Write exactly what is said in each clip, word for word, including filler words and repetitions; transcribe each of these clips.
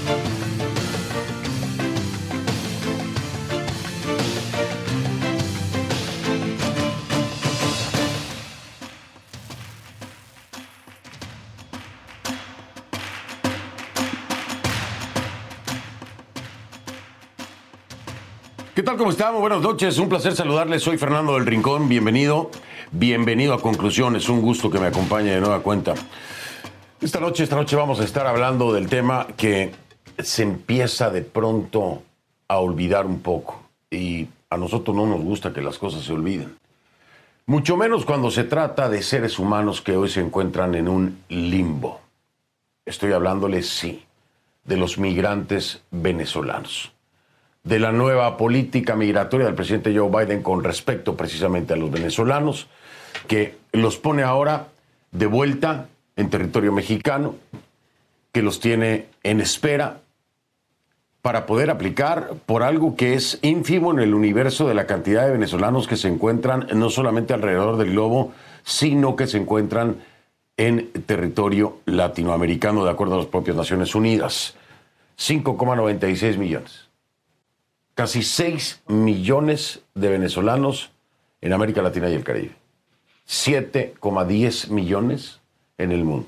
¿Qué tal? ¿Cómo estamos? Buenas noches, un placer saludarles. Soy Fernando del Rincón, bienvenido, bienvenido a Conclusiones, un gusto que me acompañe de nueva cuenta. Esta noche, esta noche vamos a estar hablando del tema que se empieza de pronto a olvidar un poco y a nosotros no nos gusta que las cosas se olviden. Mucho menos cuando se trata de seres humanos que hoy se encuentran en un limbo. Estoy hablándoles, sí, de los migrantes venezolanos, de la nueva política migratoria del presidente Joe Biden con respecto precisamente a los venezolanos, que los pone ahora de vuelta en territorio mexicano, que los tiene en espera para poder aplicar por algo que es ínfimo en el universo de la cantidad de venezolanos que se encuentran no solamente alrededor del globo, sino que se encuentran en territorio latinoamericano, de acuerdo a las propias Naciones Unidas. cinco coma noventa y seis millones. Casi seis millones de venezolanos en América Latina y el Caribe. siete coma diez millones en el mundo.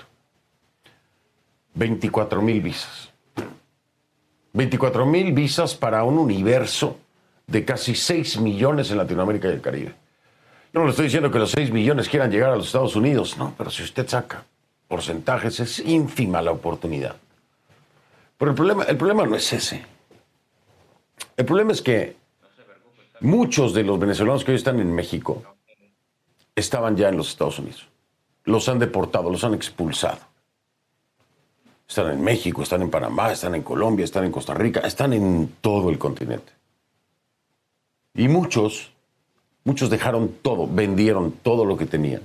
veinticuatro mil visas. veinticuatro mil visas para un universo de casi seis millones en Latinoamérica y el Caribe. Yo no le estoy diciendo que los seis millones quieran llegar a los Estados Unidos, no, pero si usted saca porcentajes es ínfima la oportunidad. Pero el problema, el problema no es ese. El problema es que muchos de los venezolanos que hoy están en México estaban ya en los Estados Unidos. Los han deportado, los han expulsado. Están en México, están en Panamá, están en Colombia, están en Costa Rica, están en todo el continente. Y muchos, muchos dejaron todo, vendieron todo lo que tenían.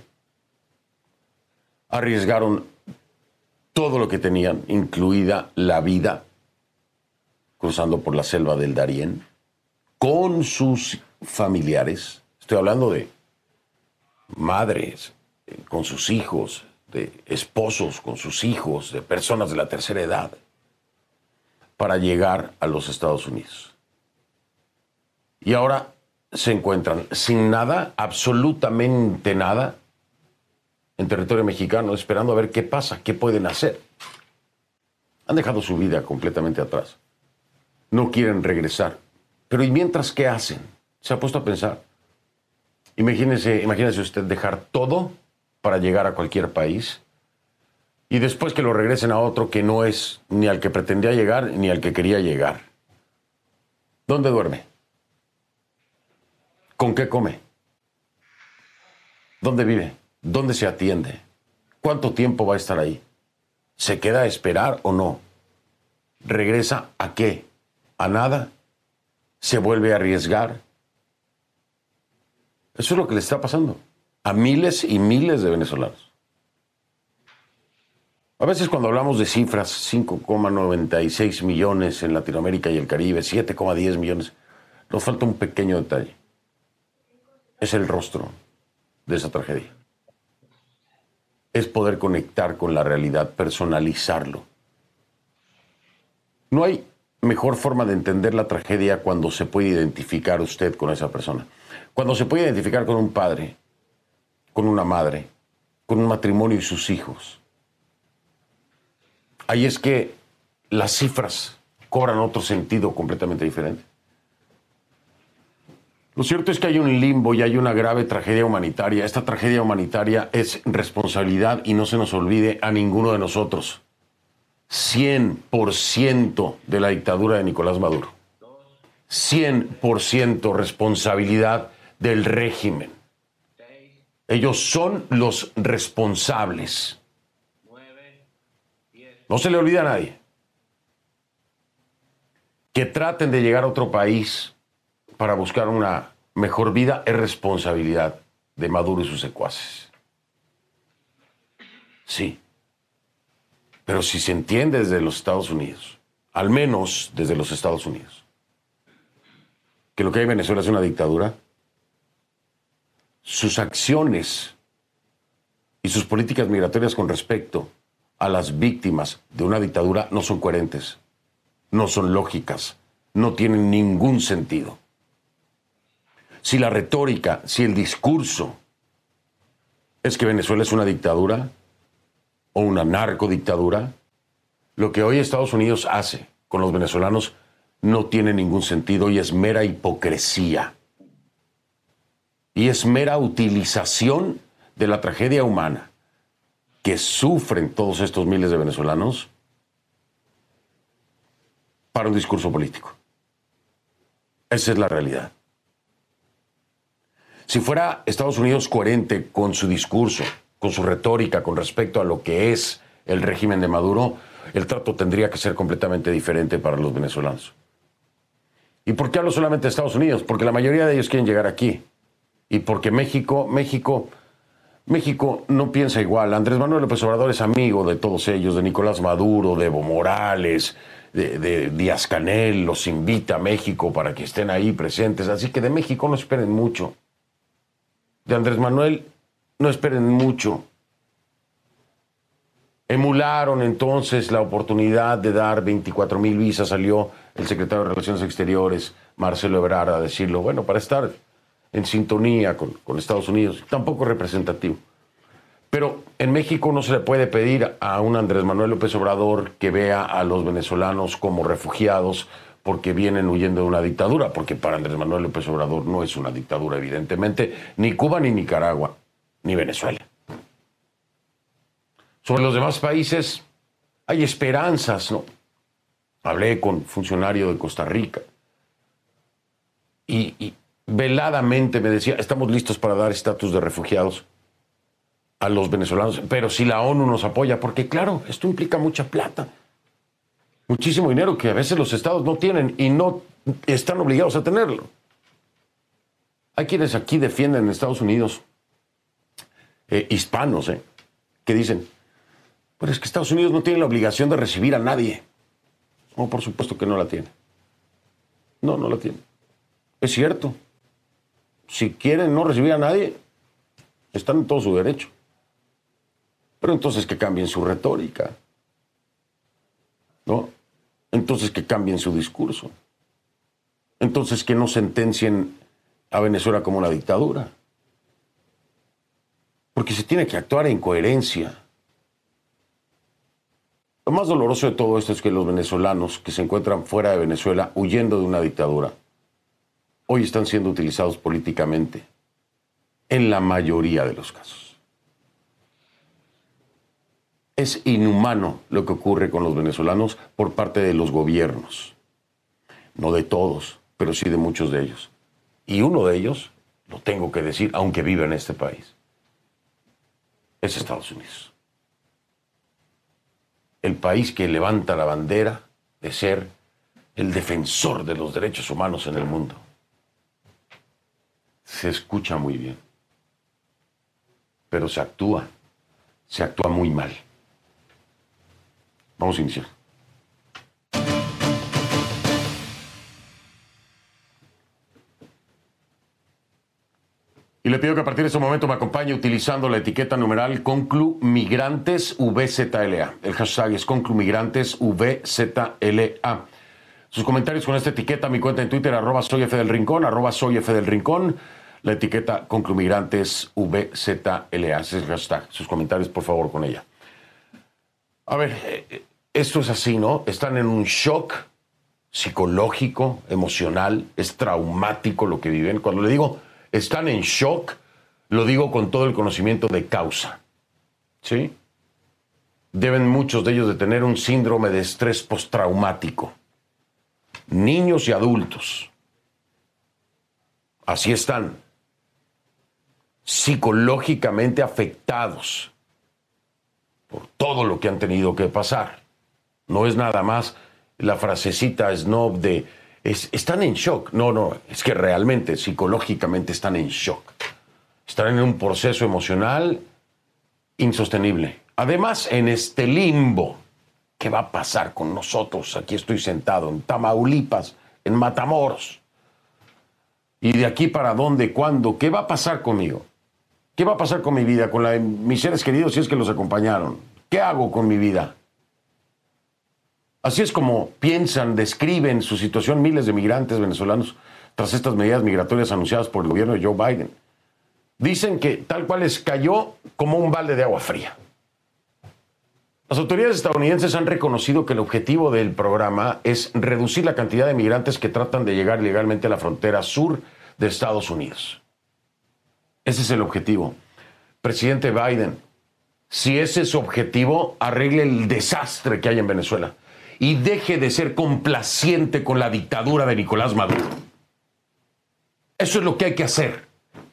Arriesgaron todo lo que tenían, incluida la vida, cruzando por la selva del Darién, con sus familiares. Estoy hablando de madres, con sus hijos, de esposos con sus hijos, de personas de la tercera edad, para llegar a los Estados Unidos. Y ahora se encuentran sin nada, absolutamente nada, en territorio mexicano, esperando a ver qué pasa, qué pueden hacer. Han dejado su vida completamente atrás. No quieren regresar. Pero ¿y mientras qué hacen? ¿Se ha puesto a pensar? Imagínese, imagínese usted dejar todo para llegar a cualquier país y después que lo regresen a otro que no es ni al que pretendía llegar ni al que quería llegar. ¿Dónde duerme? ¿Con qué come? ¿Dónde vive? ¿Dónde se atiende? ¿Cuánto tiempo va a estar ahí? ¿Se queda a esperar o no? ¿Regresa a qué? ¿A nada? ¿Se vuelve a arriesgar? Eso es lo que le está pasando a miles y miles de venezolanos. A veces cuando hablamos de cifras, cinco coma noventa y seis millones en Latinoamérica y el Caribe, siete coma diez millones, nos falta un pequeño detalle. Es el rostro de esa tragedia. Es poder conectar con la realidad, personalizarlo. No hay mejor forma de entender la tragedia cuando se puede identificar usted con esa persona. Cuando se puede identificar con un padre, con una madre, con un matrimonio y sus hijos. Ahí es que las cifras cobran otro sentido completamente diferente. Lo cierto es que hay un limbo y hay una grave tragedia humanitaria. Esta tragedia humanitaria es responsabilidad, y no se nos olvide, a ninguno de nosotros. cien por ciento de la dictadura de Nicolás Maduro. cien por ciento responsabilidad del régimen. Ellos son los responsables. No se le olvida a nadie. Que traten de llegar a otro país para buscar una mejor vida es responsabilidad de Maduro y sus secuaces. Sí. Pero si se entiende desde los Estados Unidos, al menos desde los Estados Unidos, que lo que hay en Venezuela es una dictadura, sus acciones y sus políticas migratorias con respecto a las víctimas de una dictadura no son coherentes. no son lógicas, no tienen ningún sentido. Si la retórica, si el discurso es que Venezuela es una dictadura o una narcodictadura, lo que hoy Estados Unidos hace con los venezolanos no tiene ningún sentido y es mera hipocresía. Y es mera utilización de la tragedia humana que sufren todos estos miles de venezolanos para un discurso político. Esa es la realidad. Si fuera Estados Unidos coherente con su discurso, con su retórica, con respecto a lo que es el régimen de Maduro, el trato tendría que ser completamente diferente para los venezolanos. ¿Y por qué hablo solamente de Estados Unidos? Porque la mayoría de ellos quieren llegar aquí. Y porque México, México, México no piensa igual. Andrés Manuel López Obrador es amigo de todos ellos, de Nicolás Maduro, de Evo Morales, de, de Díaz-Canel, los invita a México para que estén ahí presentes. Así que de México no esperen mucho. De Andrés Manuel no esperen mucho. Emularon entonces la oportunidad de dar veinticuatro mil visas. Salió el secretario de Relaciones Exteriores, Marcelo Ebrard, a decirlo, bueno, para estar en sintonía con, con Estados Unidos. Tampoco representativo. Pero en México no se le puede pedir a un Andrés Manuel López Obrador que vea a los venezolanos como refugiados porque vienen huyendo de una dictadura, porque para Andrés Manuel López Obrador no es una dictadura, evidentemente, ni Cuba, ni Nicaragua, ni Venezuela. Sobre los demás países hay esperanzas, ¿no? Hablé con un funcionario de Costa Rica y, y veladamente me decía, estamos listos para dar estatus de refugiados a los venezolanos, pero si la ONU nos apoya, porque claro, esto implica mucha plata, muchísimo dinero que a veces los estados no tienen y no están obligados a tenerlo. Hay quienes aquí defienden en Estados Unidos, eh, hispanos, eh, que dicen, pero es que Estados Unidos no tiene la obligación de recibir a nadie. No, por supuesto que no la tiene. No, no la tiene. Es cierto. Si quieren no recibir a nadie, están en todo su derecho. Pero entonces que cambien su retórica, ¿no? Entonces que cambien su discurso. Entonces que no sentencien a Venezuela como una dictadura. Porque se tiene que actuar en coherencia. Lo más doloroso de todo esto es que los venezolanos que se encuentran fuera de Venezuela huyendo de una dictadura, hoy están siendo utilizados políticamente en la mayoría de los casos. Es inhumano lo que ocurre con los venezolanos por parte de los gobiernos. No de todos, pero sí de muchos de ellos. Y uno de ellos, lo tengo que decir, aunque viva en este país, es Estados Unidos. El país que levanta la bandera de ser el defensor de los derechos humanos en el mundo. Se escucha muy bien, pero se actúa, se actúa muy mal. Vamos a iniciar. Y le pido que a partir de este momento me acompañe utilizando la etiqueta numeral ConcluMigrantesVZLA. El hashtag es ConcluMigrantesVZLA. Sus comentarios con esta etiqueta, mi cuenta en Twitter, arroba soy F del Rincón, arroba soy F del Rincón, la etiqueta ConcluMigrantesVZLA. Ese es el hashtag. Sus comentarios, por favor, con ella. A ver, esto es así, ¿no? Están en un shock psicológico, emocional, es traumático lo que viven. Cuando le digo están en shock, lo digo con todo el conocimiento de causa, ¿sí? Deben muchos de ellos de tener un síndrome de estrés postraumático. Niños y adultos. Así están. Psicológicamente afectados por todo lo que han tenido que pasar. No es nada más la frasecita snob de es, están en shock. No, no, es que realmente psicológicamente están en shock. Están en un proceso emocional insostenible. Además, en este limbo, ¿qué va a pasar con nosotros? Aquí estoy sentado en Tamaulipas, en Matamoros. ¿Y de aquí para dónde? ¿Cuándo? ¿Qué va a pasar conmigo? ¿Qué va a pasar con mi vida? Con la de mis seres queridos si es que los acompañaron. ¿Qué hago con mi vida? Así es como piensan, describen su situación miles de migrantes venezolanos tras estas medidas migratorias anunciadas por el gobierno de Joe Biden. Dicen que tal cual les cayó como un balde de agua fría. Las autoridades estadounidenses han reconocido que el objetivo del programa es reducir la cantidad de migrantes que tratan de llegar ilegalmente a la frontera sur de Estados Unidos. Ese es el objetivo. Presidente Biden, si ese es su objetivo, arregle el desastre que hay en Venezuela y deje de ser complaciente con la dictadura de Nicolás Maduro. Eso es lo que hay que hacer.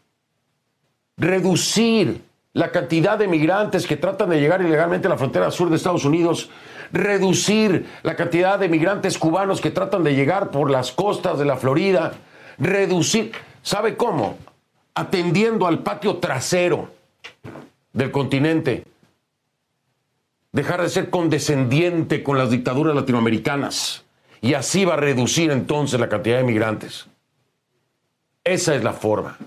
Reducir la cantidad de migrantes que tratan de llegar ilegalmente a la frontera sur de Estados Unidos, reducir la cantidad de migrantes cubanos que tratan de llegar por las costas de la Florida, reducir, ¿sabe cómo? Atendiendo al patio trasero del continente, dejar de ser condescendiente con las dictaduras latinoamericanas y así va a reducir entonces la cantidad de migrantes. Esa es la forma.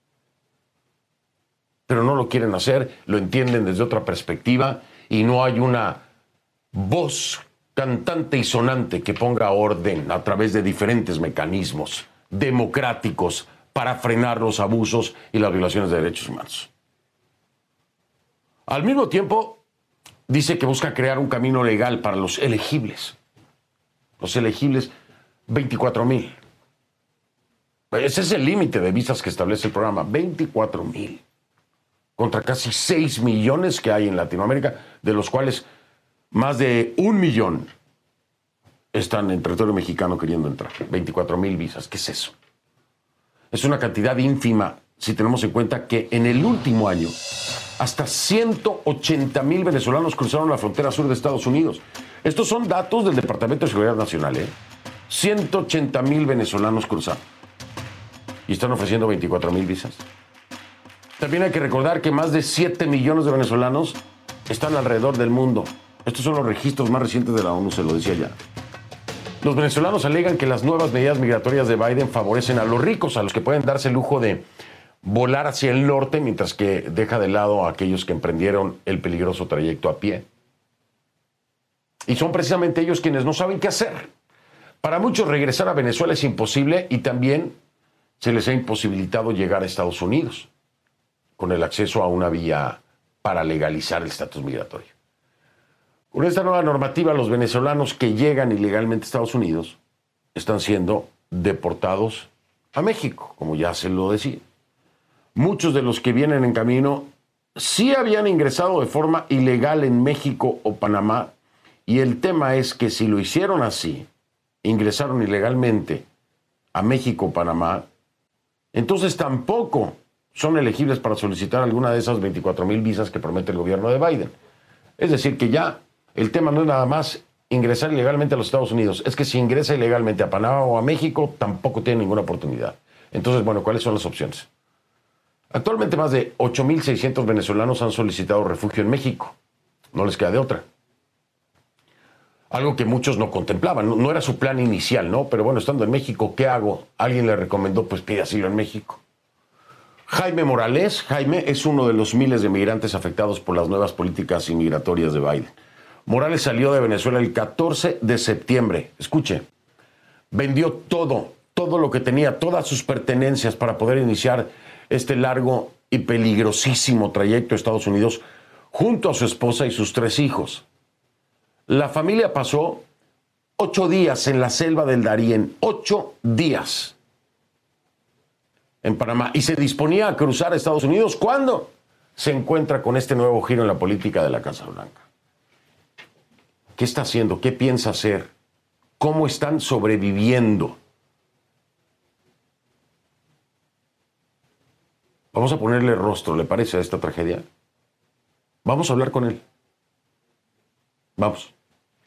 Pero no lo quieren hacer, lo entienden desde otra perspectiva y no hay una voz cantante y sonante que ponga orden a través de diferentes mecanismos democráticos para frenar los abusos y las violaciones de derechos humanos. Al mismo tiempo, dice que busca crear un camino legal para los elegibles. Los elegibles, veinticuatro mil. Ese es el límite de visas que establece el programa, veinticuatro mil. Contra casi seis millones que hay en Latinoamérica, de los cuales más de un millón están en territorio mexicano queriendo entrar. veinticuatro mil visas, ¿qué es eso? Es una cantidad ínfima si tenemos en cuenta que en el último año hasta ciento ochenta mil venezolanos cruzaron la frontera sur de Estados Unidos. Estos son datos del Departamento de Seguridad Nacional, ¿eh? ciento ochenta mil venezolanos cruzaron. Y están ofreciendo veinticuatro mil visas. También hay que recordar que más de siete millones de venezolanos están alrededor del mundo. Estos son los registros más recientes de la ONU, se lo decía ya. Los venezolanos alegan que las nuevas medidas migratorias de Biden favorecen a los ricos, a los que pueden darse el lujo de volar hacia el norte, mientras que deja de lado a aquellos que emprendieron el peligroso trayecto a pie. Y son precisamente ellos quienes no saben qué hacer. Para muchos regresar a Venezuela es imposible y también se les ha imposibilitado llegar a Estados Unidos con el acceso a una vía para legalizar el estatus migratorio. Con esta nueva normativa, los venezolanos que llegan ilegalmente a Estados Unidos están siendo deportados a México, como ya se lo decía. Muchos de los que vienen en camino sí habían ingresado de forma ilegal en México o Panamá, y el tema es que si lo hicieron así, ingresaron ilegalmente a México o Panamá, entonces tampoco son elegibles para solicitar alguna de esas veinticuatro mil visas que promete el gobierno de Biden. Es decir, que ya el tema no es nada más ingresar ilegalmente a los Estados Unidos, es que si ingresa ilegalmente a Panamá o a México, tampoco tiene ninguna oportunidad. Entonces, bueno, ¿cuáles son las opciones? Actualmente más de ocho mil seiscientos venezolanos han solicitado refugio en México. No les queda de otra. Algo que muchos no contemplaban, no, no era su plan inicial, ¿no? Pero bueno, estando en México, ¿qué hago? Alguien le recomendó, pues pide asilo en México. Jaime Morales, Jaime es uno de los miles de migrantes afectados por las nuevas políticas inmigratorias de Biden. Morales salió de Venezuela el catorce de septiembre. Escuche, vendió todo, todo lo que tenía, todas sus pertenencias para poder iniciar este largo y peligrosísimo trayecto a Estados Unidos junto a su esposa y sus tres hijos. La familia pasó ocho días en la selva del Darién, ocho días en Panamá, y se disponía a cruzar a Estados Unidos cuando se encuentra con este nuevo giro en la política de la Casa Blanca. ¿Qué está haciendo? ¿Qué piensa hacer? ¿Cómo están sobreviviendo? Vamos a ponerle rostro, ¿le parece, a esta tragedia? Vamos a hablar con él. Vamos.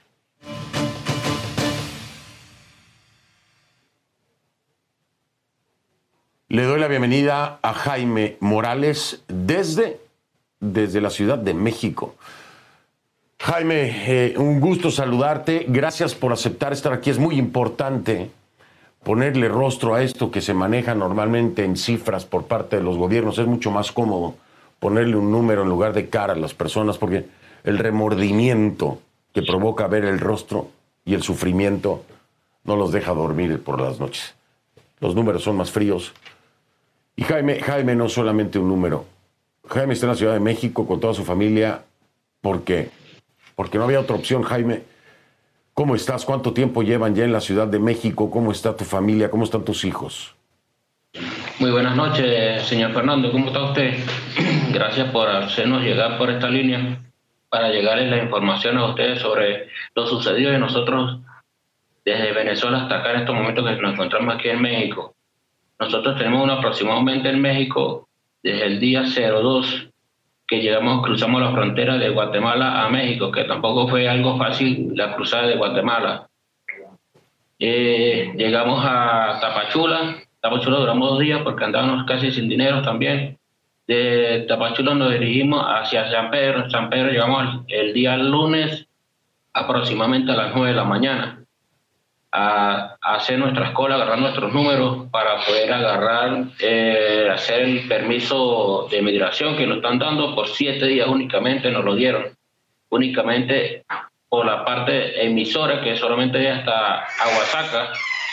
Le doy la bienvenida a Jaime Morales desde, desde la Ciudad de México. Jaime, eh, un gusto saludarte. Gracias por aceptar estar aquí. Es muy importante ponerle rostro a esto que se maneja normalmente en cifras por parte de los gobiernos. Es mucho más cómodo ponerle un número en lugar de cara a las personas, porque el remordimiento que provoca ver el rostro y el sufrimiento no los deja dormir por las noches. Los números son más fríos. Y Jaime, Jaime no es solamente un número. Jaime está en la Ciudad de México con toda su familia. ¿Por qué? Porque no había otra opción, Jaime. ¿Cómo estás? ¿Cuánto tiempo llevan ya en la Ciudad de México? ¿Cómo está tu familia? ¿Cómo están tus hijos? Muy buenas noches, señor Fernando. ¿Cómo está usted? Gracias por hacernos llegar por esta línea para llegarles la información a ustedes sobre lo sucedido de nosotros desde Venezuela hasta acá en estos momentos que nos encontramos aquí en México. Nosotros tenemos una aproximadamente en México desde el día cero dos que llegamos, cruzamos la frontera de Guatemala a México, que tampoco fue algo fácil la cruzada de Guatemala. Eh, llegamos a Tapachula. Tapachula duramos dos días porque andábamos casi sin dinero también. De Tapachula nos dirigimos hacia San Pedro. San Pedro llegamos el día lunes aproximadamente a las nueve de la mañana a, a hacer nuestra escuela, agarrar nuestros números para poder agarrar, eh, hacer el permiso de migración que nos están dando por siete días únicamente, nos lo dieron. Únicamente por la parte emisora, que solamente hasta Aguasaca.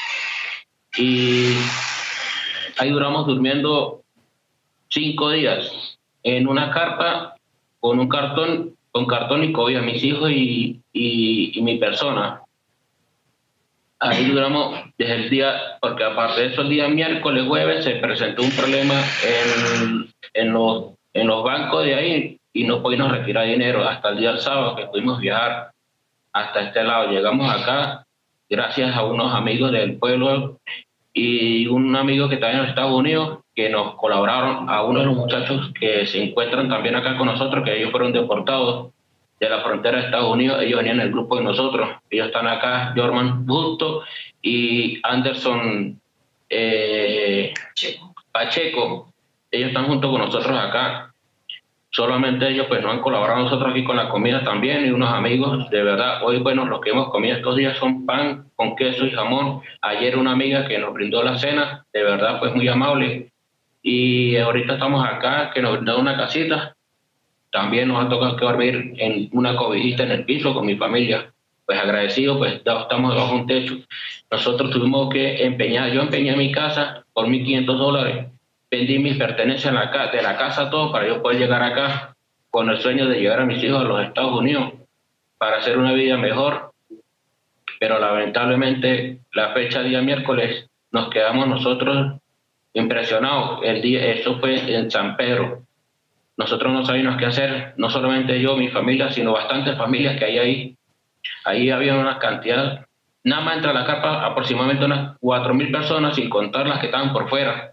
Y ahí duramos durmiendo cinco días en una carpa con un cartón, con cartón y cobija, mis hijos y, y, y mi persona. Ahí duramos desde el día, porque aparte de eso, el día miércoles, jueves, se presentó un problema en, en, los, en los bancos de ahí y no pudimos retirar dinero hasta el día del sábado que pudimos viajar hasta este lado. Llegamos acá gracias a unos amigos del pueblo y un amigo que está en los Estados Unidos que nos colaboraron, a uno de los muchachos que se encuentran también acá con nosotros, que ellos fueron deportados de la frontera de Estados Unidos. Ellos venían en el grupo de nosotros, ellos están acá, Jorman Busto y Anderson eh, Pacheco, ellos están junto con nosotros acá. Solamente ellos pues nos han colaborado nosotros aquí con la comida también y unos amigos, de verdad. Hoy, bueno, lo que hemos comido estos días son pan con queso y jamón. Ayer una amiga que nos brindó la cena, de verdad pues muy amable. Y ahorita estamos acá, que nos brindó una casita. También nos ha tocado que dormir en una cobijita en el piso con mi familia. Pues agradecido, pues estamos debajo de un techo. Nosotros tuvimos que empeñar, yo empeñé mi casa por mil quinientos dólares. Vendí mis pertenencias en la, de la casa, todo, para yo poder llegar acá con el sueño de llevar a mis hijos a los Estados Unidos para hacer una vida mejor. Pero lamentablemente la fecha día miércoles nos quedamos nosotros impresionados. El día, eso fue en San Pedro. Nosotros no sabíamos qué hacer, no solamente yo, mi familia, sino bastantes familias que hay ahí. Ahí había una cantidad, nada más entre la carpa aproximadamente unas cuatro mil personas, sin contar las que estaban por fuera.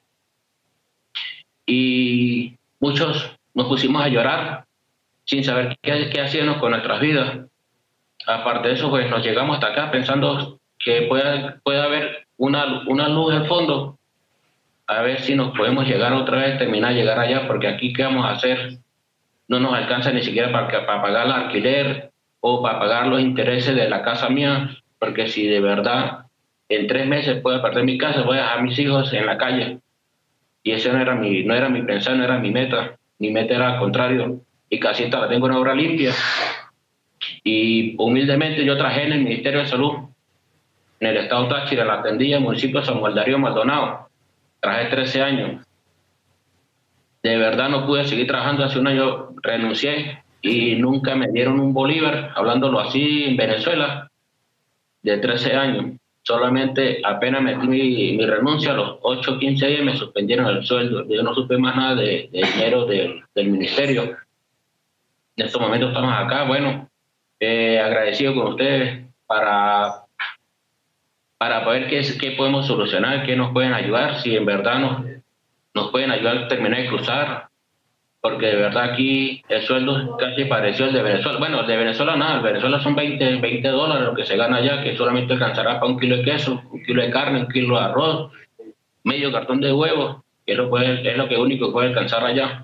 Y muchos nos pusimos a llorar sin saber qué, qué hacíamos con nuestras vidas. Aparte de eso, pues nos llegamos hasta acá pensando que puede, puede haber una, una luz al fondo, a ver si nos podemos llegar otra vez, terminar de llegar allá, porque aquí qué vamos a hacer, no nos alcanza ni siquiera para, para pagar el alquiler o para pagar los intereses de la casa mía, porque si de verdad en tres meses puedo perder mi casa, voy a dejar a mis hijos en la calle. Y ese no era mi, no era mi pensar, no era mi meta. Mi meta era al contrario. Y casi esta la tengo en obra limpia. Y humildemente yo trabajé en el Ministerio de Salud, en el estado Táchira, la atendía en el municipio de San Juan Darío Maldonado. Trabajé trece años. De verdad no pude seguir trabajando. Hace un año renuncié y nunca me dieron un bolívar, hablándolo así en Venezuela, de trece años. Solamente apenas metí mi, mi renuncia, a los ocho o quince días me suspendieron el sueldo. Yo no supe más nada de, de dinero del, del ministerio. En estos momentos estamos acá, bueno, eh, agradecido con ustedes para, para ver qué, qué podemos solucionar, qué nos pueden ayudar, si en verdad nos, nos pueden ayudar a terminar de cruzar, porque de verdad aquí el sueldo es casi parecido al de Venezuela. Bueno, el de Venezuela nada, el de Venezuela son veinte dólares lo que se gana allá, que solamente alcanzará para un kilo de queso, un kilo de carne, un kilo de arroz, medio cartón de huevos, que es lo, puede, es lo que único que puede alcanzar allá.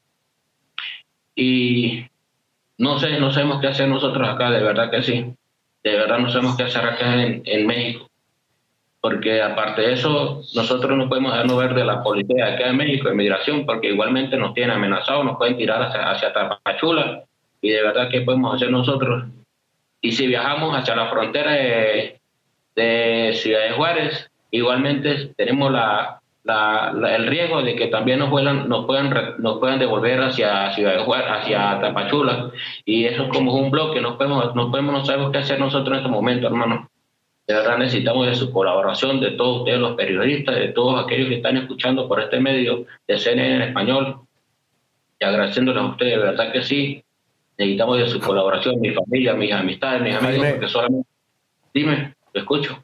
Y no sé, no sabemos qué hacer nosotros acá, de verdad que sí. De verdad no sabemos qué hacer acá en, en México. Porque aparte de eso, nosotros no podemos dejarnos ver de la policía acá en México, de migración, porque igualmente nos tienen amenazados, nos pueden tirar hacia, hacia Tapachula, y de verdad, ¿qué podemos hacer nosotros? y si viajamos hacia la frontera de, de Ciudad de Juárez, igualmente tenemos la, la, la, el riesgo de que también nos, vuelan, nos, puedan, nos puedan devolver hacia Ciudad de Juárez, hacia Tapachula, y eso es como un bloque, nos podemos, nos podemos, no sabemos qué hacer nosotros en este momento, hermano. De verdad necesitamos de su colaboración, de todos ustedes los periodistas, de todos aquellos que están escuchando por este medio de C N N en español, y agradeciéndoles a ustedes, de verdad que sí, necesitamos de su colaboración, mi familia, mis amistades, mis amigos, Jaime, porque solamente... Dime, te escucho.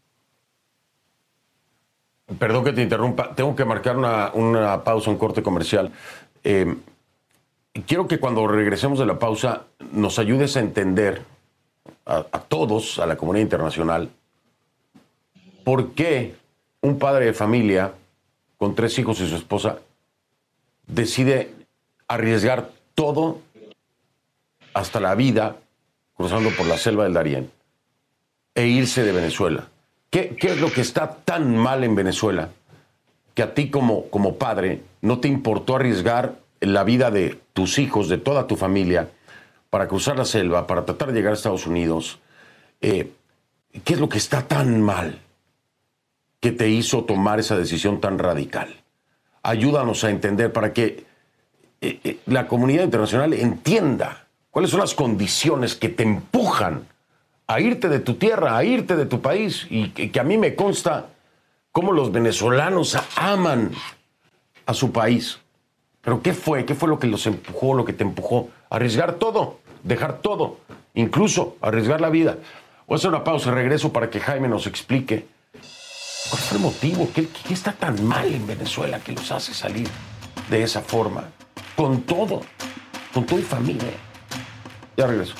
Perdón que te interrumpa, tengo que marcar una, una pausa, un corte comercial. Eh, quiero que cuando regresemos de la pausa nos ayudes a entender a, a todos, a la comunidad internacional, por qué un padre de familia con tres hijos y su esposa decide arriesgar todo, hasta la vida, cruzando por la selva del Darién, e irse de Venezuela. ¿Qué, qué es lo que está tan mal en Venezuela que a ti como, como padre no te importó arriesgar la vida de tus hijos, de toda tu familia, para cruzar la selva, para tratar de llegar a Estados Unidos? Eh, ¿Qué es lo que está tan mal que te hizo tomar esa decisión tan radical? Ayúdanos a entender para que eh, eh, la comunidad internacional entienda cuáles son las condiciones que te empujan a irte de tu tierra, a irte de tu país, y que, que a mí me consta cómo los venezolanos aman a su país. Pero ¿qué fue? ¿Qué fue lo que los empujó, lo que te empujó? Arriesgar todo, dejar todo, incluso arriesgar la vida. Voy a hacer una pausa y regreso para que Jaime nos explique cuál fue el motivo, qué, qué está tan mal en Venezuela que los hace salir de esa forma, con todo, con todo y familia. Ya regreso.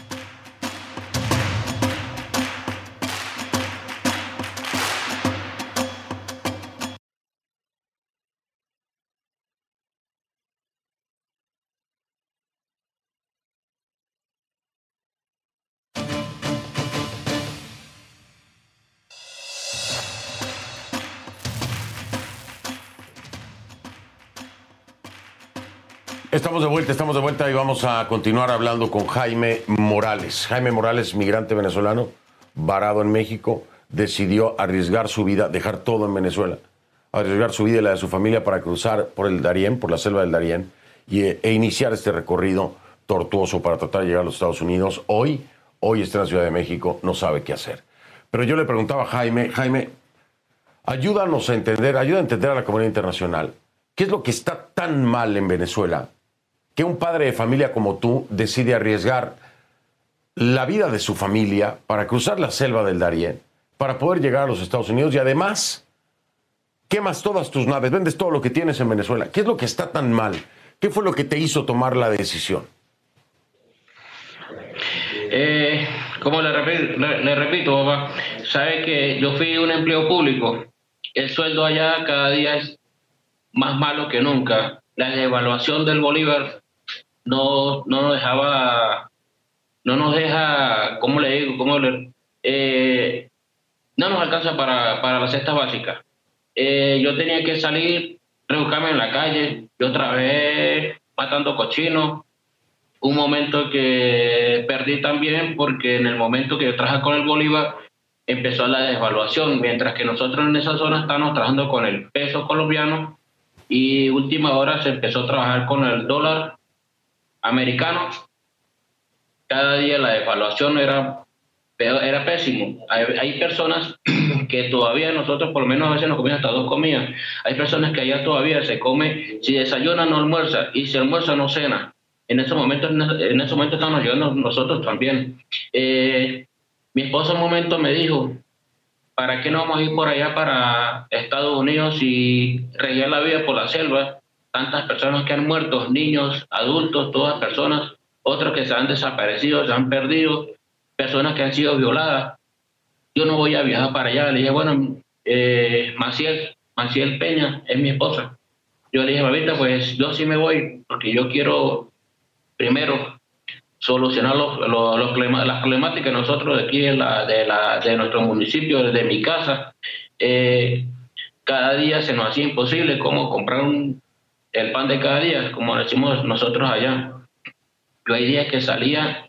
Estamos de vuelta, estamos de vuelta y vamos a continuar hablando con Jaime Morales. Jaime Morales, migrante venezolano, varado en México, decidió arriesgar su vida, dejar todo en Venezuela, arriesgar su vida y la de su familia para cruzar por el Darién, por la selva del Darién, y, e iniciar este recorrido tortuoso para tratar de llegar a los Estados Unidos. Hoy, hoy está en la Ciudad de México, no sabe qué hacer. Pero yo le preguntaba a Jaime, Jaime, ayúdanos a entender, ayuda a entender a la comunidad internacional, ¿qué es lo que está tan mal en Venezuela que un padre de familia como tú decide arriesgar la vida de su familia para cruzar la selva del Darién, para poder llegar a los Estados Unidos, y además quemas todas tus naves, vendes todo lo que tienes en Venezuela? ¿Qué es lo que está tan mal? ¿Qué fue lo que te hizo tomar la decisión? Eh, como le repito, le, le repito, papá, sabe que yo fui un empleo público. El sueldo allá cada día es más malo que nunca. La devaluación del bolívar no, no nos dejaba, no nos deja, ¿cómo le digo? ¿Cómo le, eh, no nos alcanza para, para las cestas básicas. Eh, yo tenía que salir, rebuscarme en la calle. Yo trabajé matando cochinos. Un momento que perdí también porque en el momento que yo trabajaba con el bolívar empezó la desvaluación, mientras que nosotros en esa zona estábamos trabajando con el peso colombiano, y última hora se empezó a trabajar con el dólar americano. Cada día la devaluación era, era pésimo. Hay, hay personas que todavía nosotros por lo menos a veces nos comemos hasta dos comidas. Hay personas que allá todavía se come, si desayuna no almuerza, y si almuerza no cena. En ese momento, en ese momento estamos llegando nosotros también. Eh, mi esposa en un momento me dijo, ¿para qué no vamos a ir por allá para Estados Unidos y regar la vida por la selva? Tantas personas que han muerto, niños, adultos, todas personas, otros que se han desaparecido, se han perdido, personas que han sido violadas. Yo no voy a viajar para allá. Le dije, bueno, eh, Maciel, Maciel Peña es mi esposa. Yo le dije, mamita, pues yo sí me voy, porque yo quiero primero solucionar los, los, los, las problemáticas nosotros de aquí de, la, de, la, de nuestro municipio, desde mi casa. Eh, cada día se nos hacía imposible como comprar un, el pan de cada día, como decimos nosotros allá. Yo hay días que salía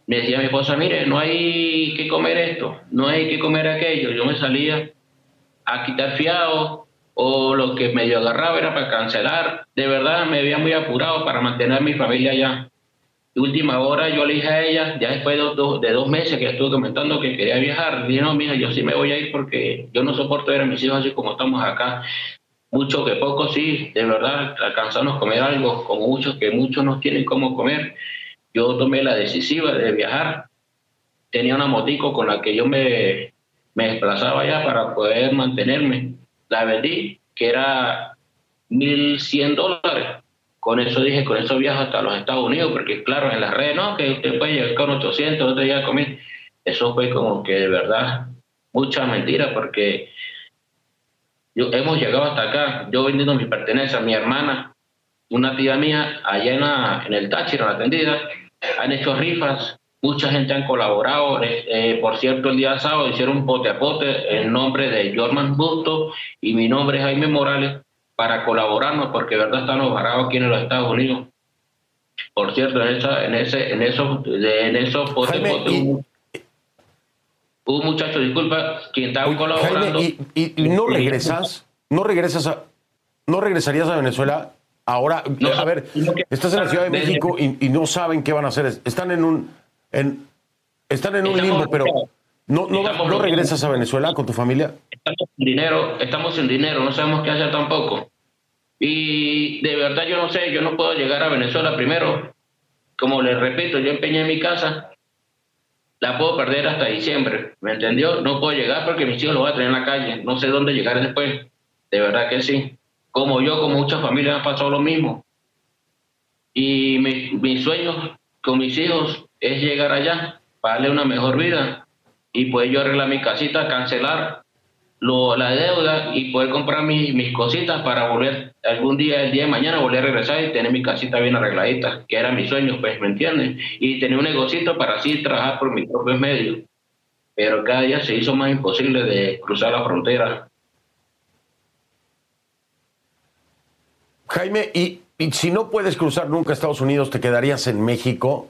Me decía mi esposa, mire, no hay que comer esto, no hay que comer aquello. Yo me salía a quitar fiado o lo que medio agarraba era para cancelar. De verdad me había muy apurado para mantener a mi familia allá. De última hora yo le dije a ella, ya después de dos, de dos meses que estuve comentando que quería viajar, le dije, no, mija, yo sí me voy a ir porque yo no soporto ver a mis hijos así como estamos acá. Mucho que poco, sí, de verdad, alcanzamos a comer algo, como muchos que muchos no tienen cómo comer. Yo tomé la decisiva de viajar. Tenía una motico con la que yo me, me desplazaba allá para poder mantenerme. La vendí, que era mil cien dólares. Con eso dije, con eso viajo hasta los Estados Unidos, porque claro, en las redes, no, que usted puede llegar con ochocientos, otro llega con mil. Eso fue como que de verdad mucha mentira, porque yo, hemos llegado hasta acá, yo vendiendo mis pertenencias, mi hermana, una tía mía, allá en, la, en el Táchira, en la tendida, han hecho rifas, mucha gente han colaborado. Eh, eh, por cierto, el día sábado hicieron un pote a pote en nombre de Jorman Busto y mi nombre es Jaime Morales para colaborarnos, porque de verdad estamos varados aquí en los Estados Unidos. Por cierto, en, esa, en, ese, en esos en esos pote a pote y, hubo, hubo un muchacho, disculpa, quien estaba oye, colaborando. Jaime, y, y, y no regresas, no regresas a, no regresarías a Venezuela ahora. No, A ver, estás en la Ciudad de México y, y no saben qué van a hacer. Están en un, en, están en un limbo, pero no, no, vas- no regresas a Venezuela con tu familia. Estamos sin dinero, estamos sin dinero, no sabemos qué hacer tampoco. Y de verdad yo no sé, yo no puedo llegar a Venezuela primero. Como les repito, yo empeñé mi casa, la puedo perder hasta diciembre, ¿me entendió? No puedo llegar porque mis hijos los voy a tener en la calle, no sé dónde llegar después. De verdad que sí. Como yo, como muchas familias han pasado lo mismo. Y mi, mi sueño con mis hijos es llegar allá, para darle una mejor vida y poder yo arreglar mi casita, cancelar lo, la deuda y poder comprar mis, mis cositas para volver algún día, el día de mañana, volver a regresar y tener mi casita bien arregladita, que era mi sueño, pues, ¿me entiendes? Y tener un negocito para así trabajar por mis propios medios. Pero cada día se hizo más imposible de cruzar la frontera. Jaime, y, y si no puedes cruzar nunca a Estados Unidos, ¿te quedarías en México?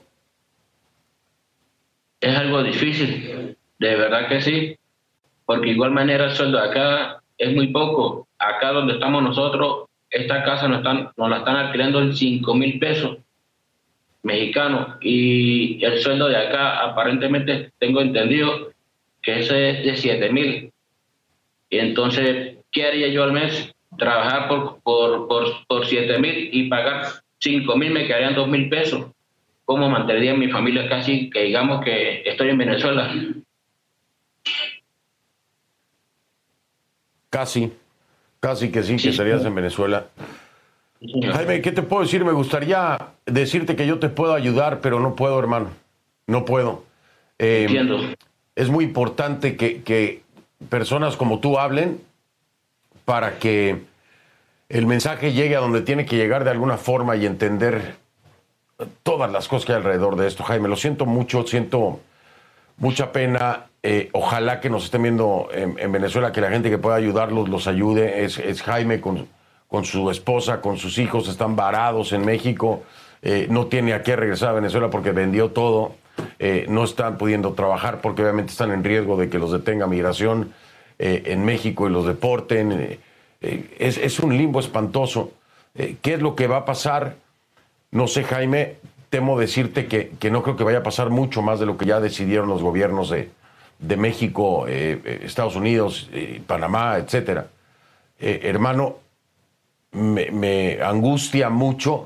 Es algo difícil, de verdad que sí, porque igual manera el sueldo de acá es muy poco. Acá donde estamos nosotros, esta casa nos, están, nos la están alquilando en cinco mil pesos mexicanos y el sueldo de acá aparentemente tengo entendido que ese es de siete mil. Y entonces, ¿qué haría yo al mes? Trabajar por, por, por, por siete mil y pagar cinco mil, me quedarían dos mil pesos. ¿Cómo mantendría mi familia casi que digamos que estoy en Venezuela? Casi, casi que sí, que Sí, estarías en Venezuela. señor. Jaime, ¿qué te puedo decir? Me gustaría decirte que yo te puedo ayudar, pero no puedo, hermano. No puedo. Eh, Entiendo. es muy importante que, que personas como tú hablen para que el mensaje llegue a donde tiene que llegar de alguna forma y entender todas las cosas que hay alrededor de esto. Jaime, lo siento mucho, siento mucha pena. Eh, ojalá que nos estén viendo en, en Venezuela, que la gente que pueda ayudarlos los ayude. Es, es Jaime con, con su esposa, con sus hijos, están varados en México. Eh, no tiene a qué regresar a Venezuela porque vendió todo. Eh, no están pudiendo trabajar porque obviamente están en riesgo de que los detenga migración eh, en México y los deporten. Eh, eh, es, es un limbo espantoso. Eh, ¿Qué es lo que va a pasar? No sé, Jaime. Temo decirte que, que no creo que vaya a pasar mucho más de lo que ya decidieron los gobiernos de, de México, eh, Estados Unidos, eh, Panamá, etcétera. Eh, hermano, me, me angustia mucho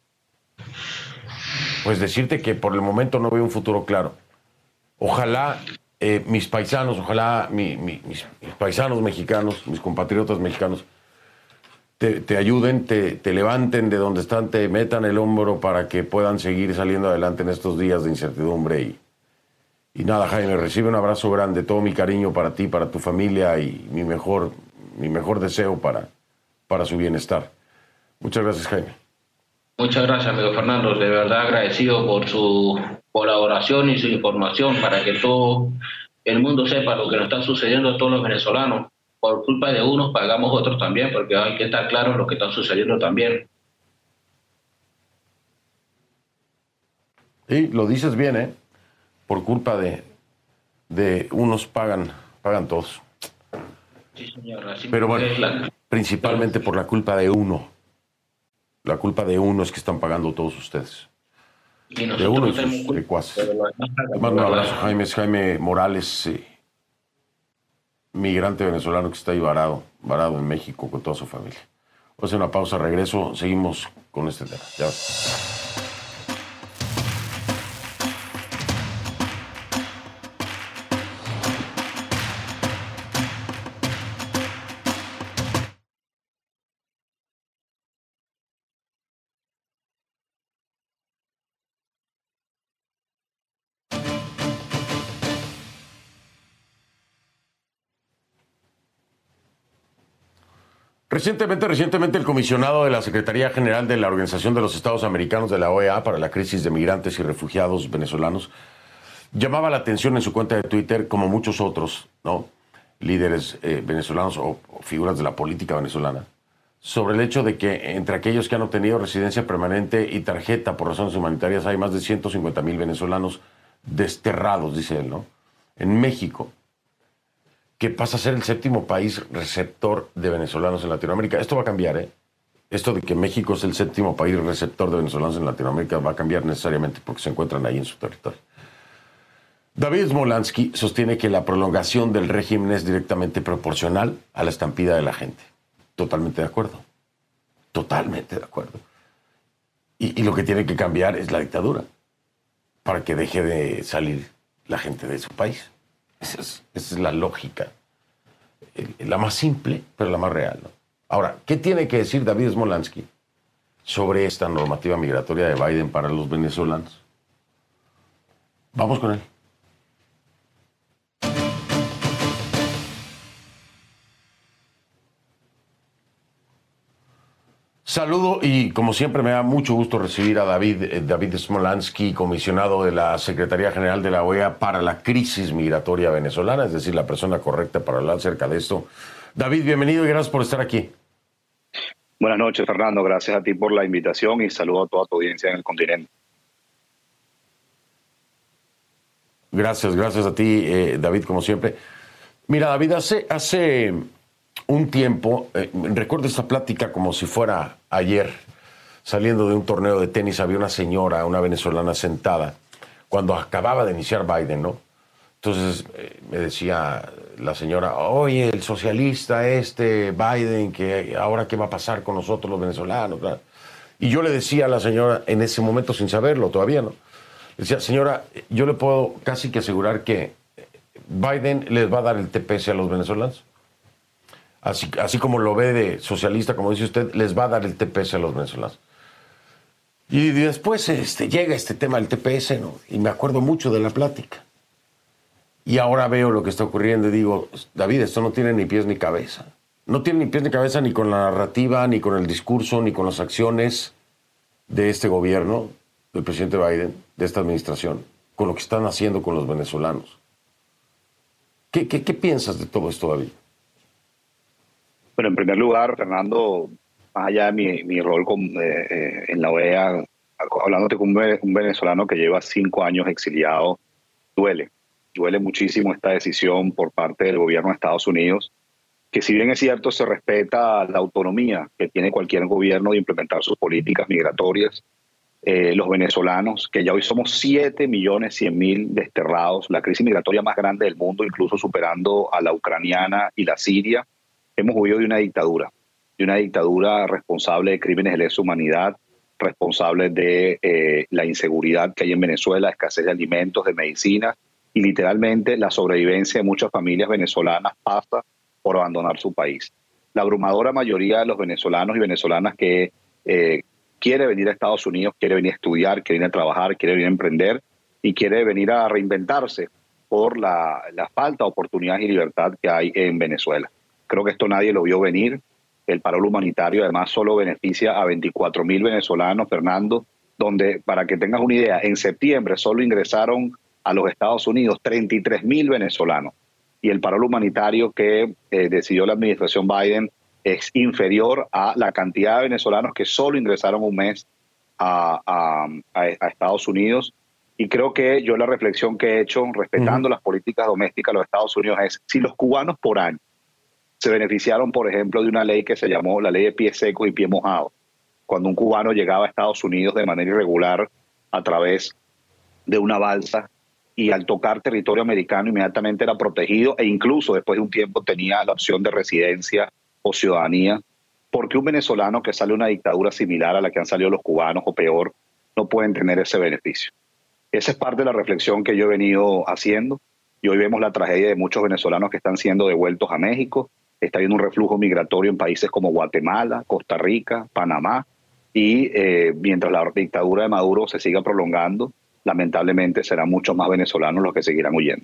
pues decirte que por el momento no veo un futuro claro. Ojalá eh, mis paisanos, ojalá mi, mi, mis, mis paisanos mexicanos, mis compatriotas mexicanos, te, te ayuden, te, te levanten de donde están, te metan el hombro para que puedan seguir saliendo adelante en estos días de incertidumbre. Y, y nada, Jaime, recibe un abrazo grande, todo mi cariño para ti, para tu familia y mi mejor, mi mejor deseo para, para su bienestar. Muchas gracias, Jaime. Muchas gracias, amigo Fernando. De verdad agradecido por su colaboración y su información para que todo el mundo sepa lo que nos está sucediendo a todos los venezolanos. Por culpa de unos pagamos otros también, porque hay que estar claros lo que está sucediendo también. Sí, lo dices bien, ¿eh? por culpa de, de unos pagan, pagan todos. Sí, señor. Así Pero bueno, es la... principalmente por la culpa de uno. La culpa de uno es que están pagando todos ustedes. Y De uno y nosotros no tenemos sus culpa, secuaces. pero lo demás Te pagamos, mando un ¿verdad? abrazo, Jaime. Es Jaime Morales, eh, migrante venezolano que está ahí varado, varado en México con toda su familia. Voy a hacer una pausa, regreso, seguimos con este tema. Ya. Recientemente, recientemente el comisionado de la Secretaría General de la Organización de los Estados Americanos de la O E A para la crisis de migrantes y refugiados venezolanos llamaba la atención en su cuenta de Twitter, como muchos otros, ¿no? líderes eh, venezolanos o, o figuras de la política venezolana, sobre el hecho de que entre aquellos que han obtenido residencia permanente y tarjeta por razones humanitarias hay más de ciento cincuenta mil venezolanos desterrados, dice él, ¿no? En México, que pasa a ser el séptimo país receptor de venezolanos en Latinoamérica. Esto va a cambiar, ¿eh? Esto de que México es el séptimo país receptor de venezolanos en Latinoamérica va a cambiar necesariamente porque se encuentran ahí en su territorio. David Smolansky sostiene que la prolongación del régimen es directamente proporcional a la estampida de la gente. Totalmente de acuerdo. Totalmente de acuerdo. Y, y lo que tiene que cambiar es la dictadura para que deje de salir la gente de su país. Esa es, esa es la lógica. La más simple, pero la más real, ¿no? Ahora, ¿qué tiene que decir David Smolansky sobre esta normativa migratoria de Biden para los venezolanos? Vamos con él. Saludo y como siempre me da mucho gusto recibir a David, eh, David Smolansky, comisionado de la Secretaría General de la O E A para la crisis migratoria venezolana, es decir, la persona correcta para hablar acerca de esto. David, bienvenido y gracias por estar aquí. Buenas noches, Fernando. Gracias a ti por la invitación y saludo a toda tu audiencia en el continente. Gracias, gracias a ti, eh, David, como siempre. Mira, David, hace... hace un tiempo, eh, recuerdo esta plática como si fuera ayer, saliendo de un torneo de tenis, había una señora, una venezolana sentada, cuando acababa de iniciar Biden, ¿no? Entonces eh, me decía la señora, oye, el socialista este, Biden, que ahora qué va a pasar con nosotros los venezolanos, ¿verdad? Y yo le decía a la señora, en ese momento sin saberlo todavía, ¿no? Le decía, señora, yo le puedo casi que asegurar que Biden les va a dar el T P S a los venezolanos. Así, así como lo ve de socialista, como dice usted, les va a dar el T P S a los venezolanos. Y después este, llega este tema del T P S, ¿no? Y me acuerdo mucho de la plática. Y ahora veo lo que está ocurriendo y digo, David, esto no tiene ni pies ni cabeza. No tiene ni pies ni cabeza ni con la narrativa, ni con el discurso, ni con las acciones de este gobierno, del presidente Biden, de esta administración, con lo que están haciendo con los venezolanos. ¿Qué, qué, qué piensas de todo esto, David? Bueno, en primer lugar, Fernando, más allá de mi, mi rol con, eh, eh, en la O E A, hablándote con un, un venezolano que lleva cinco años exiliado, duele. Duele muchísimo esta decisión por parte del gobierno de Estados Unidos, que si bien es cierto, se respeta la autonomía que tiene cualquier gobierno de implementar sus políticas migratorias, eh, los venezolanos, que ya hoy somos siete millones cien mil desterrados, la crisis migratoria más grande del mundo, incluso superando a la ucraniana y la siria, hemos huido de una dictadura, de una dictadura responsable de crímenes de lesa humanidad, responsable de eh, la inseguridad que hay en Venezuela, escasez de alimentos, de medicinas, y literalmente la sobrevivencia de muchas familias venezolanas pasa por abandonar su país. La abrumadora mayoría de los venezolanos y venezolanas que eh, quiere venir a Estados Unidos, quiere venir a estudiar, quiere venir a trabajar, quiere venir a emprender y quiere venir a reinventarse por la, la falta de oportunidad y libertad que hay en Venezuela. Creo que esto nadie lo vio venir. El paro humanitario además solo beneficia a veinticuatro mil venezolanos, Fernando, donde, para que tengas una idea, en septiembre solo ingresaron a los Estados Unidos treinta y tres mil venezolanos. Y el paro humanitario que eh, decidió la administración Biden es inferior a la cantidad de venezolanos que solo ingresaron un mes a, a, a Estados Unidos. Y creo que yo la reflexión que he hecho, respetando uh-huh. las políticas domésticas de los Estados Unidos, es si los cubanos por año se beneficiaron, por ejemplo, de una ley que se llamó la ley de pie seco y pie mojado, cuando un cubano llegaba a Estados Unidos de manera irregular a través de una balsa y al tocar territorio americano inmediatamente era protegido e incluso después de un tiempo tenía la opción de residencia o ciudadanía, porque un venezolano que sale de una dictadura similar a la que han salido los cubanos o peor no pueden tener ese beneficio. Esa es parte de la reflexión que yo he venido haciendo y hoy vemos la tragedia de muchos venezolanos que están siendo devueltos a México. Está habiendo un reflujo migratorio en países como Guatemala, Costa Rica, Panamá y eh, mientras la dictadura de Maduro se siga prolongando, lamentablemente serán muchos más venezolanos los que seguirán huyendo.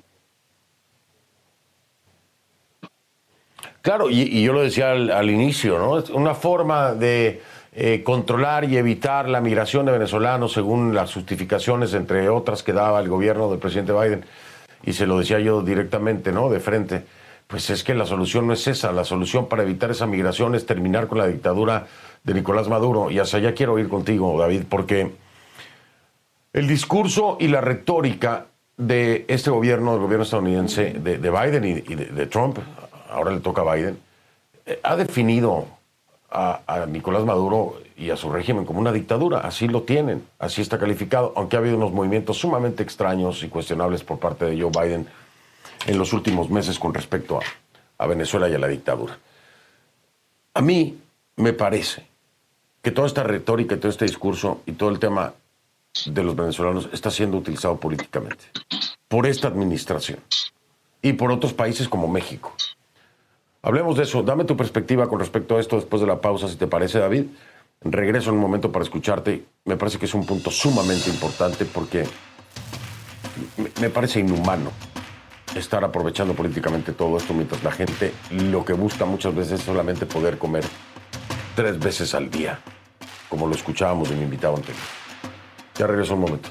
Claro, y, y yo lo decía al, al inicio, ¿no? Es una forma de eh, controlar y evitar la migración de venezolanos según las justificaciones, entre otras, que daba el gobierno del presidente Biden. Y se lo decía yo directamente, ¿no? De frente. Pues es que la solución no es esa. La solución para evitar esa migración es terminar con la dictadura de Nicolás Maduro. Y hacia allá quiero ir contigo, David, porque el discurso y la retórica de este gobierno, del gobierno estadounidense, de, de Biden y, y de, de Trump, ahora le toca a Biden, eh, ha definido a, a Nicolás Maduro y a su régimen como una dictadura. Así lo tienen, así está calificado, aunque ha habido unos movimientos sumamente extraños y cuestionables por parte de Joe Biden en los últimos meses con respecto a, a Venezuela y a la dictadura. A mí me parece que toda esta retórica y todo este discurso y todo el tema de los venezolanos está siendo utilizado políticamente por esta administración y por otros países como México. Hablemos de eso. Dame tu perspectiva con respecto a esto después de la pausa, si te parece, David. Regreso en un momento para escucharte. Me parece que es un punto sumamente importante porque me parece inhumano estar aprovechando políticamente todo esto mientras la gente lo que busca muchas veces es solamente poder comer tres veces al día, como lo escuchábamos de mi invitado anterior. Ya regreso un momento.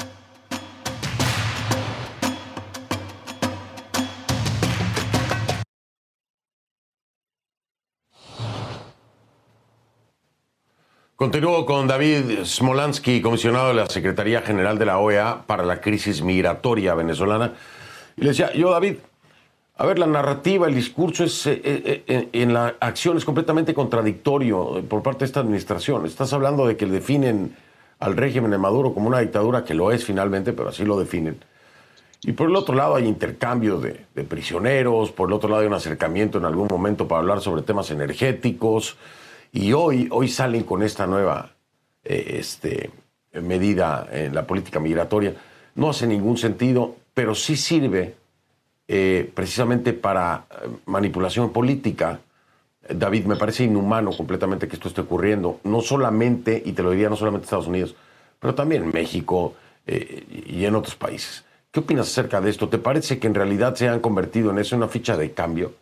Continúo con David Smolansky, comisionado de la Secretaría General de la O E A para la crisis migratoria venezolana. Y le decía, yo, David, a ver, la narrativa, el discurso es, eh, eh, en la acción es completamente contradictorio por parte de esta administración. Estás hablando de que le definen al régimen de Maduro como una dictadura, que lo es finalmente, pero así lo definen. Y por el otro lado hay intercambio de, de prisioneros, por el otro lado hay un acercamiento en algún momento para hablar sobre temas energéticos, y hoy, hoy salen con esta nueva eh, este, medida en la política migratoria. No hace ningún sentido, pero sí sirve eh, precisamente para manipulación política. David, me parece inhumano completamente que esto esté ocurriendo, no solamente, y te lo diría, no solamente en Estados Unidos, pero también en México eh, y en otros países. ¿Qué opinas acerca de esto? ¿Te parece que en realidad se han convertido en eso, una ficha de cambio?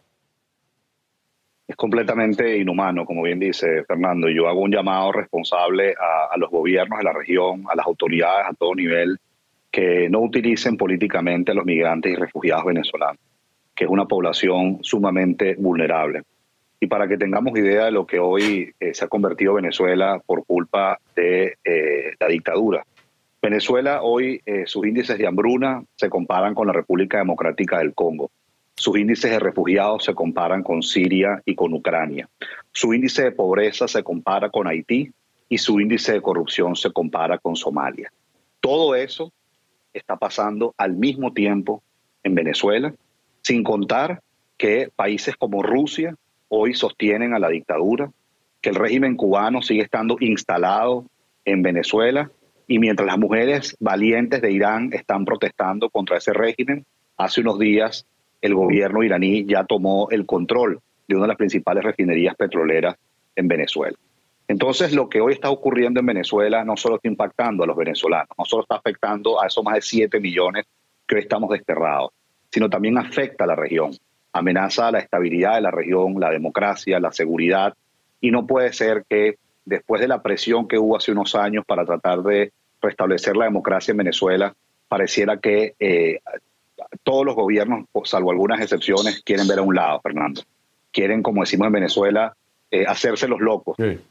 Es completamente inhumano, como bien dice Fernando. Yo hago un llamado responsable a, a los gobiernos de la región, a las autoridades a todo nivel, que no utilicen políticamente a los migrantes y refugiados venezolanos, que es una población sumamente vulnerable. Y para que tengamos idea de lo que hoy eh, se ha convertido Venezuela por culpa de eh, la dictadura. Venezuela hoy, eh, sus índices de hambruna se comparan con la República Democrática del Congo. Sus índices de refugiados se comparan con Siria y con Ucrania. Su índice de pobreza se compara con Haití y su índice de corrupción se compara con Somalia. Todo eso está pasando al mismo tiempo en Venezuela, sin contar que países como Rusia hoy sostienen a la dictadura, que el régimen cubano sigue estando instalado en Venezuela, y mientras las mujeres valientes de Irán están protestando contra ese régimen, hace unos días el gobierno iraní ya tomó el control de una de las principales refinerías petroleras en Venezuela. Entonces, lo que hoy está ocurriendo en Venezuela no solo está impactando a los venezolanos, no solo está afectando a esos más de siete millones que hoy estamos desterrados, sino también afecta a la región, amenaza la estabilidad de la región, la democracia, la seguridad, y no puede ser que después de la presión que hubo hace unos años para tratar de restablecer la democracia en Venezuela, pareciera que eh, todos los gobiernos, salvo algunas excepciones, quieren ver a un lado, Fernando. Quieren, como decimos en Venezuela, eh, hacerse los locos. Sí.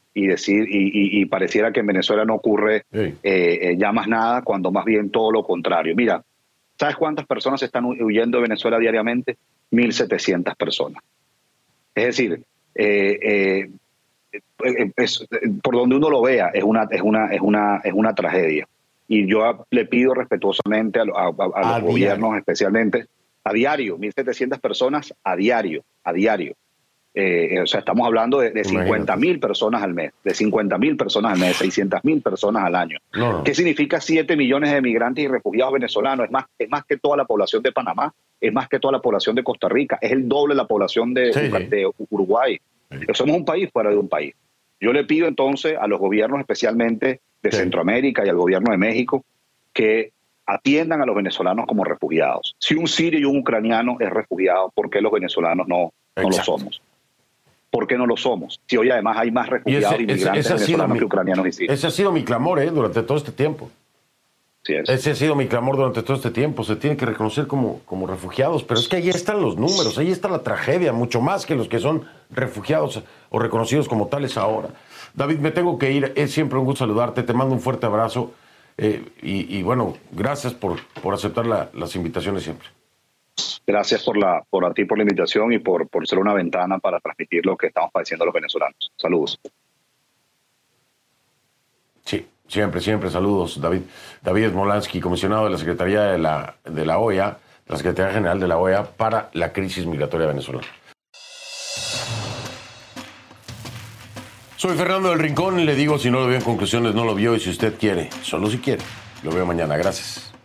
y decir y, y, y pareciera que en Venezuela no ocurre Sí. eh, eh, ya más nada, cuando más bien todo lo contrario. Mira, ¿sabes cuántas personas están huyendo de Venezuela diariamente? mil setecientas personas. Es decir, eh, eh, es, por donde uno lo vea, es una, es una, es una, es una tragedia. Y yo le pido respetuosamente a, a, a los A gobiernos, diario. especialmente a diario, mil setecientas personas a diario, a diario. Eh, o sea, estamos hablando de, de cincuenta mil personas al mes, de cincuenta mil personas al mes, seiscientas mil personas al año. No, no. ¿Qué significa siete millones de migrantes y refugiados venezolanos? Es más, es más que toda la población de Panamá, es más que toda la población de Costa Rica, es el doble de la población de, Sí, de, sí. de Uruguay. Sí. Somos un país fuera de un país. Yo le pido entonces a los gobiernos, especialmente de Sí. Centroamérica y al gobierno de México, que atiendan a los venezolanos como refugiados. Si un sirio y un ucraniano es refugiado, ¿por qué los venezolanos no, no lo Exacto. somos? ¿Por qué no lo somos? Si hoy además hay más Y refugiados ese, y ese- migrantes ese ha sido venezolanos mi, que ucranianos y sirios. ese ha sido mi clamor ¿eh? durante todo este tiempo. Sí, es. Ese ha sido mi clamor durante todo este tiempo. Se tiene que reconocer como, como refugiados, pero es que ahí están los números, ahí está la tragedia, mucho más que los que son refugiados o reconocidos como tales ahora. David, me tengo que ir. Es siempre un gusto saludarte. Te mando un fuerte abrazo. Eh, y, y bueno, gracias por, por aceptar la- las invitaciones siempre. Gracias por la, por a ti por la invitación y por, por ser una ventana para transmitir lo que estamos padeciendo los venezolanos. Saludos. Sí, siempre, siempre. Saludos, David. David Smolansky, comisionado de la Secretaría de la, de la O E A, de la Secretaría General de la O E A para la crisis migratoria venezolana. Soy Fernando del Rincón y le digo, si no lo veo en conclusiones, no lo vio, y si usted quiere, solo si quiere, lo veo mañana. Gracias.